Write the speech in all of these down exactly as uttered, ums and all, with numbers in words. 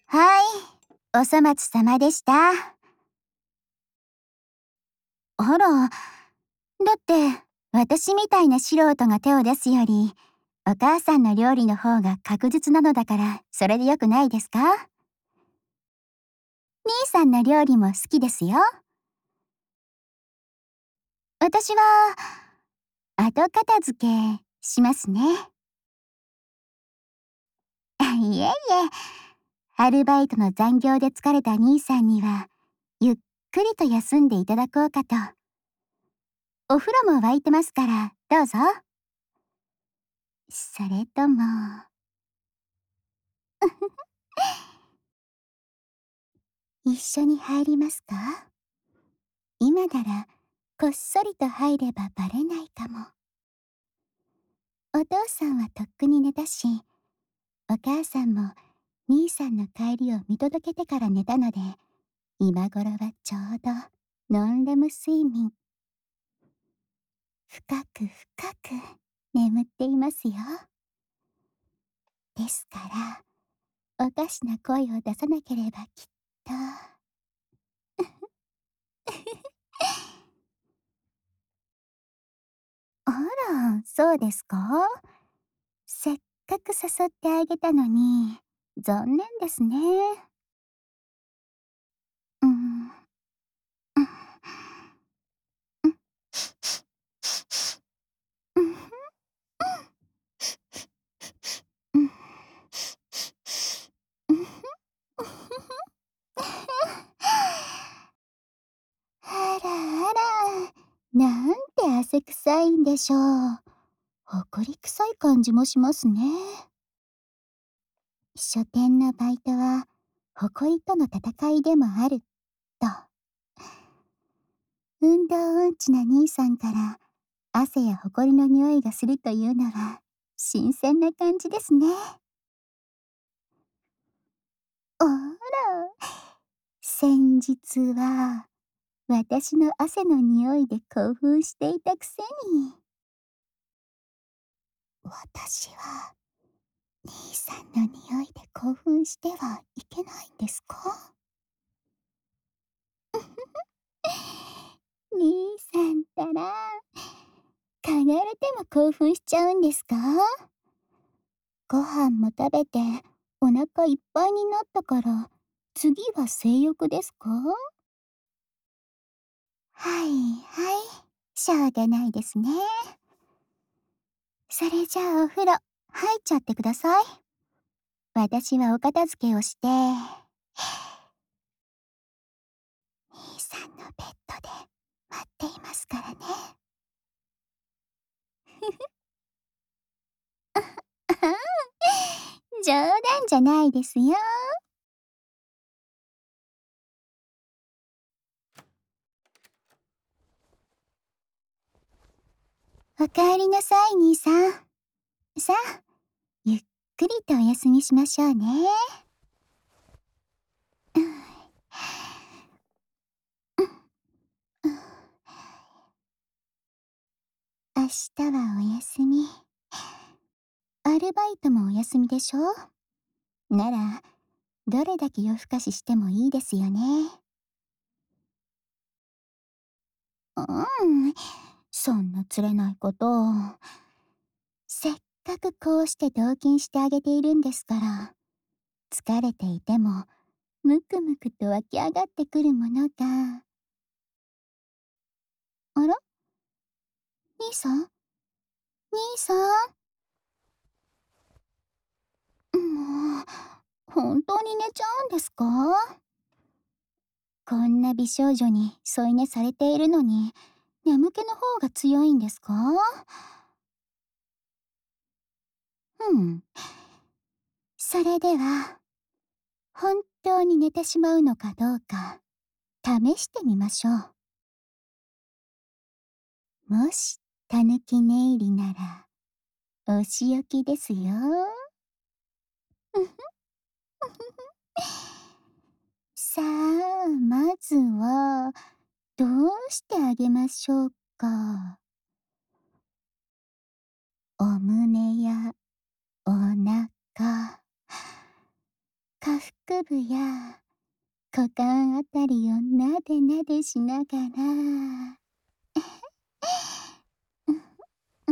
はい、お粗末様でした。あら、だって私みたいな素人が手を出すより、お母さんの料理の方が確実なのだから、それでよくないですか？兄さんの料理も好きですよ。私は、後片付けしますね。いえいえ、アルバイトの残業で疲れた兄さんには、ゆっくりと休んでいただこうかと。お風呂も沸いてますから、どうぞ。それとも、一緒に入りますか？今なら、こっそりと入ればバレないかも。お父さんはとっくに寝たし、お母さんも兄さんの帰りを見届けてから寝たので、今頃はちょうどノンレム睡眠。深く深く眠っていますよ。ですから、おかしな声を出さなければきっと。あら、そうですか？せっかく誘ってあげたのに、残念ですね。うん。うん。うん。うん。うん。うん。あらあら、なんて汗臭いんでしょう。ほこり臭い感じもしますね。書店のバイトは、ほこりとの戦いでもある、と。運動音痴な兄さんから、汗やほこりの匂いがするというのは、新鮮な感じですね。あら、先日は、私の汗の匂いで興奮していたくせに。私は、兄さんの匂いで興奮してはいけないんですか？兄さんったら、嗅がれても興奮しちゃうんですか？ご飯も食べてお腹いっぱいになったから、次は性欲ですか？はいはい、しょうがないですね。それじゃあお風呂入っちゃってください。私はお片付けをして、兄さんのベッドで待っていますからね。冗談じゃないですよ。おかえりなさい、兄さん。さあ、ゆっくりとお休みしましょうね。うん。うん。うん。明日はお休み。アルバイトもお休みでしょ？なら、どれだけ夜更かししてもいいですよね。うん、そんなつれないこと。せっかくこうして同情してあげているんですから、疲れていても、むくむくと湧き上がってくるものが。あら？兄さん？兄さん？もう、本当に寝ちゃうんですか？こんな美少女に添い寝されているのに、眠気の方が強いんですか？うん。それでは、本当に寝てしまうのかどうか、試してみましょう。もし、たぬき寝入りなら、お仕置きですよ。うふ。うふふ。さあ、まずは、どうしてあげましょうか。お胸やお腹、下腹腹部や股間あたりをなでなでしながらうん、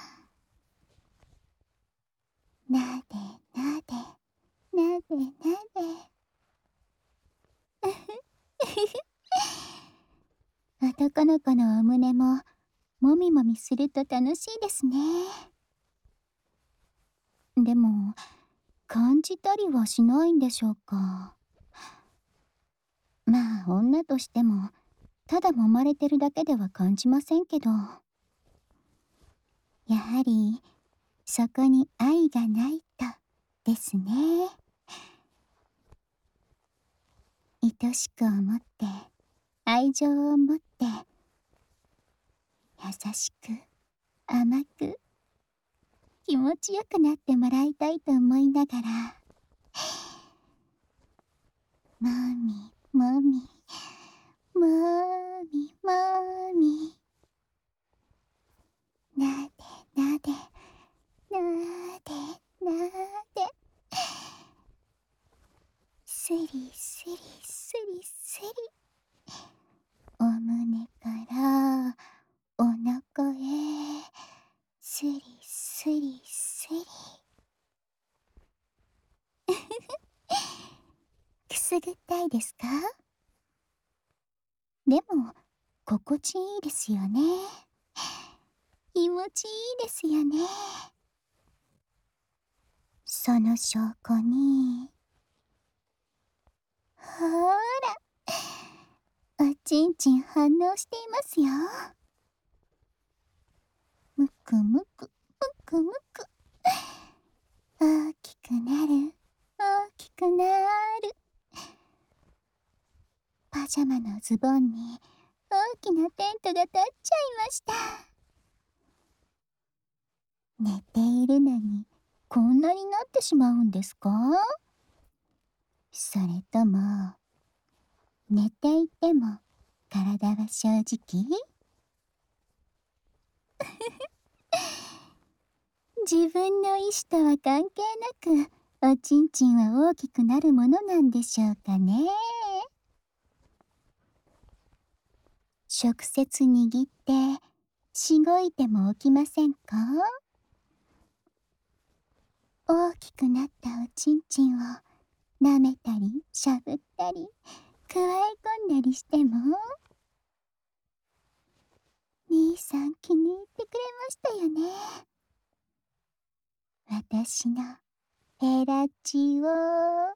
なでなでなでなで男の子のお胸ももみもみすると楽しいですね。でも感じたりはしないんでしょうか。まあ女としてもただ揉まれてるだけでは感じませんけど、やはりそこに愛がないとですね。愛しく思って愛情を持って優しく甘く気持ちよくなってもらいたいと思いながら、もみもみもみもみなでなでなでなで、すりすりすりすり、お胸からお腹へすりすりすりくすぐったいですか？でも心地いいですよね。気持ちいいですよね。その証拠に、ほーら、おちんちん反応していますよ。むくむく、むくむく。大きくなる、大きくなる。パジャマのズボンに大きなテントが立っちゃいました。寝ているのにこんなになってしまうんですか？それとも寝ていても体は正直？自分の意志とは関係なくおちんちんは大きくなるものなんでしょうかね。直接握ってしごいても起きませんか？大きくなったおちんちんを舐めたりしゃぶったりくわえ込んだりしても、兄さん気に入ってくれましたよね。私のヘラチを。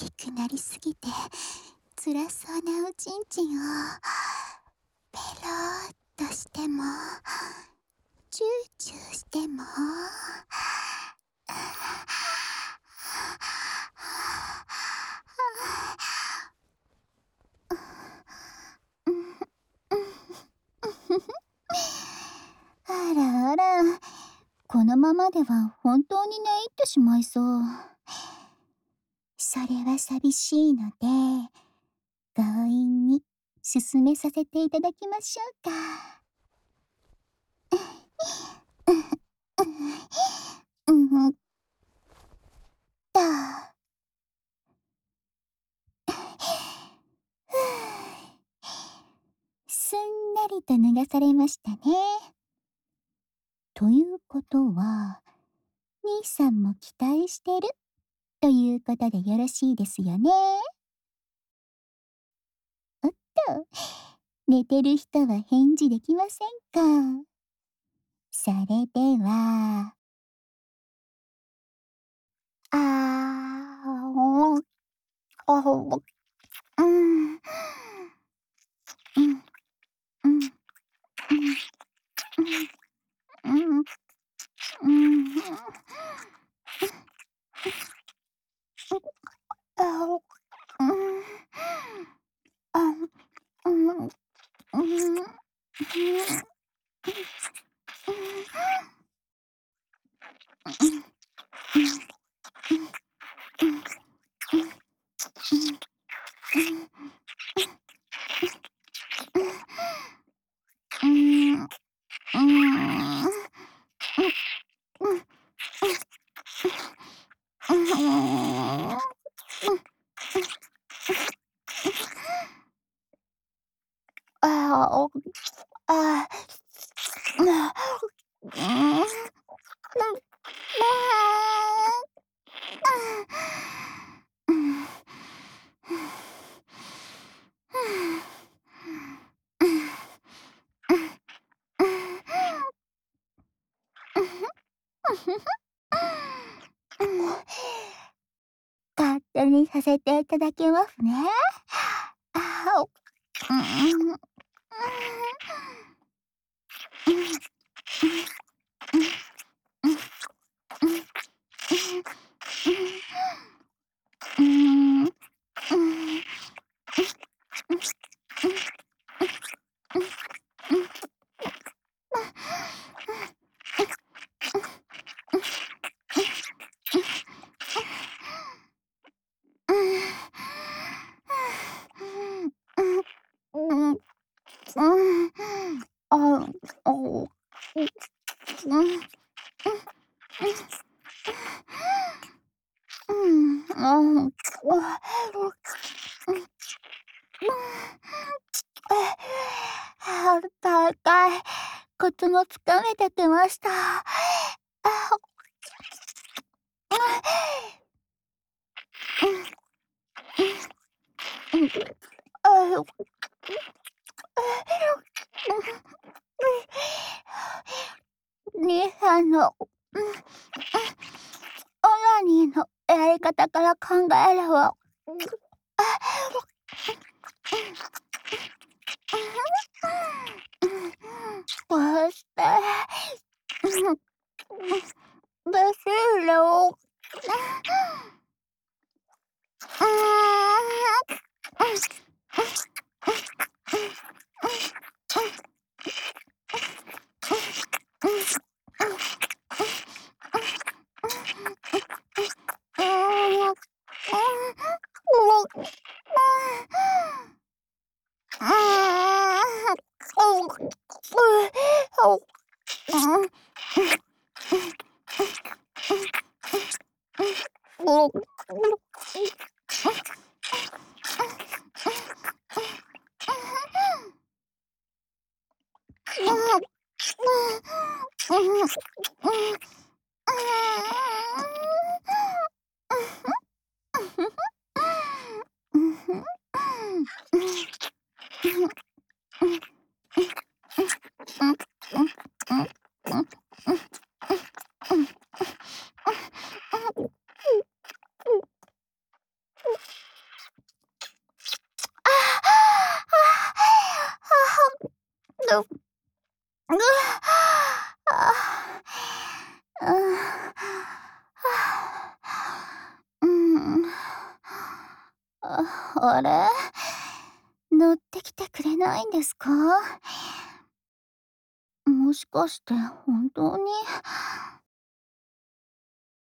きくなりすぎて辛そうなおちんちんをペローっとしてもチューチューしてもあらあら、このままでは本当に寝入ってしまいそう。それは寂しいので、強引に進めさせていただきましょうか。うんうんと。すんなりと脱がされましたね。ということは、兄さんも期待してるということでよろしいですよね。おっと、寝てる人は返事できませんか。それでは、あー、お、お、うん、うん、うん、うん、うん、うん、うん、あ、うん、あ、うん、うん、うん、うん、うん、あ、あ、うん、勝手にさせていただきますね。あ、うん、うん、うん、うん、うん、あ、お、うん、うん、うん、あ、高い。コツもつかめてきました。あ、うん、あ、兄さんの、うん、オナニーのやり方から考えれば、こうして、ですよ。 あれ、乗ってきてくれないんですか？もしかして本当に